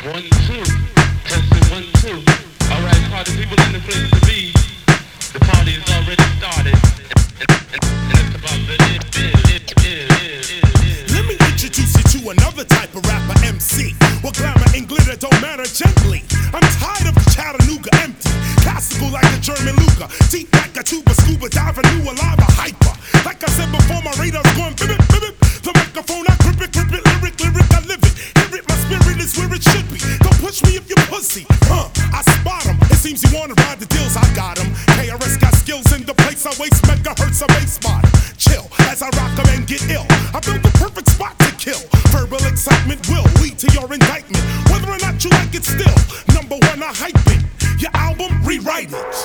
One, two. Testing one, two. Alright, party people in the place to be. The party has already started. And it's about the Let me introduce you to another type of rapper MC. Well, glamour and glitter don't matter gently. I'm tired of the Chattanooga empty. Classical like a German Luger. Deep like a tuba, scuba diver, new alive, a hyper. Like I said before, my radar's going bip, bip, bip. The microphone, I grip it, lyric, I live it. Hear it, my spirit is where it should be. Don't push me if you pussy. I spot him. It seems you wanna ride the deals, I got him. KRS got skills in the place, I waste megahertz, a bass spot. Chill as I rock them and get ill. I built the perfect spot to kill. Verbal excitement will lead to your indictment. Whether or not you like it still, number one, I hype it. Your album, rewrite it.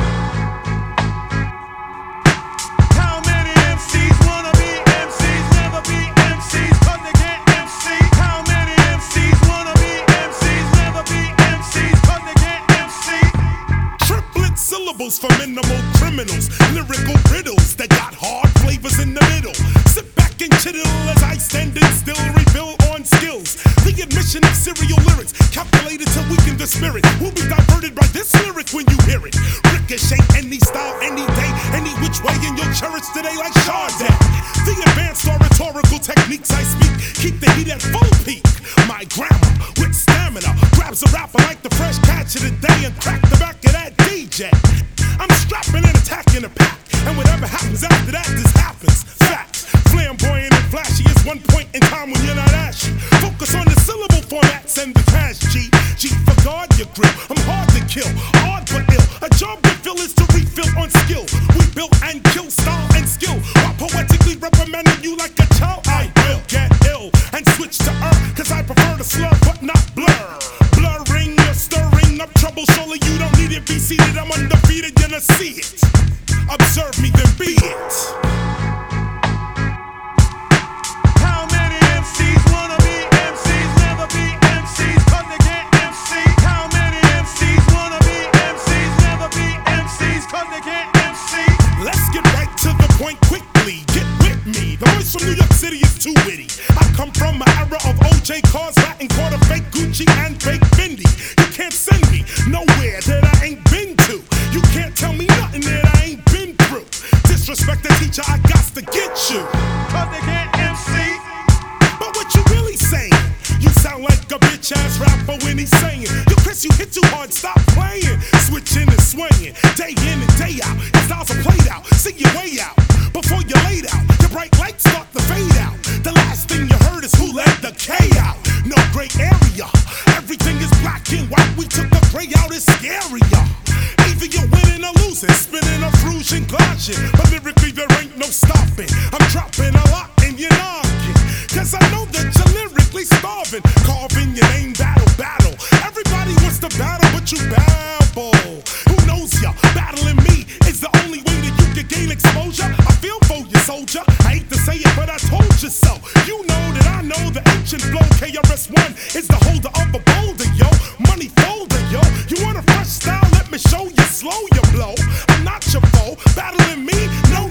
How many MCs wanna be MCs, never be MCs, cause they can't MC? How many MCs wanna be MCs, never be MCs, cause they can't MC? Triplet syllables for minimal criminals. Lyrical riddles that got hard flavors in the middle. Sit back and chittle as I stand and still rebuild on skills. The admission of serial lyrics, calculated to weaken the spirit. Will be diverted by this lyric when you hear it. Ricochet any style, any day, any which way, and you'll cherish today like Sade. The advanced oratorical techniques I speak keep the heat at full peak. My grammar with stamina grabs a rapper like the fresh catch of the day and crack the back of that DJ. I'm strapping and attacking a pack, and whatever happens after that, this happens. Facts, flamboyant and flashy is one point in time when you're not ashy. Focus on the syllable formats and the cash G. G for guard your grill. I'm hard to kill, hard but ill. A job to fill is to refill on skill. We built and kill style and skill. While poetically reprimanding you like a child, I will get ill and switch to cause I prefer to slur but not blur. Blurring, you're stirring up trouble. Surely you don't need it. Be seated, I'm undefeated, you're gonna see it. Observe me, then be it. How many MCs wanna be MCs, never be MCs, cause they can't MC? How many MCs wanna be MCs, never be MCs, cause they can't MC? Let's get right to the point quickly. Get with me. The voice from New York City is too witty. I come from an era of OJ cars, Latin Quarter, fake Gucci, and fake Fendi. You can't send me nowhere that I ain't been to. You can't tell me nothing that I ain't been through. Disrespect the teacher, I got to get you. Cause they can't MC. But what you really saying? You sound like a bitch ass rapper when he's saying, yo Chris, you hit too hard, stop playing. Switching and swinging, day in and day out. Your styles are played out, see your way out. Before you laid out, your bright lights start to fade out. The last thing you heard is who let the K out. No gray area, everything is black and white. We took the gray out, it's scarier. Either you're winning or losing, spinning a frusion, glashing. But lyrically there ain't no stopping. I'm dropping a lot and you're knocking. Cause I know that you're lyrically starving. Carving your name, battle. Everybody wants to battle, but you babble. Who knows ya? Battling me is the only way that you can gain exposure. I feel for you, soldier. I hate to say it, but I told you so. You know that I know the ancient flow. KRS-One is the holder of a boulder, yo. Money folder, yo. You want a fresh style? Let me show you. Slow your blow. I'm not your foe. Battling me? No.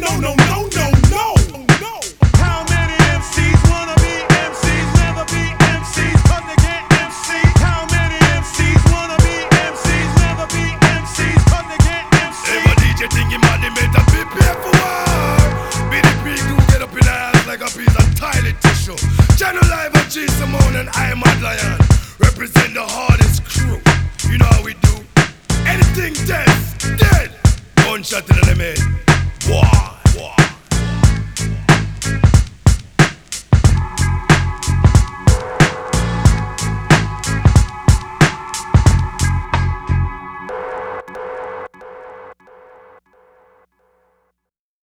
How many MCs wanna be MCs, never be MCs, cause they can't MC? How many MCs wanna be MCs, never be MCs, cause they can't MC? Hey, my DJ thinking man, they made a prepare for war. BDP do get up in the ass like a piece of toilet tissue. Channel Live and G Simone and I Mad Lion represent the hardest crew. You know how we do. Anything dead. Gunshot in the head. War.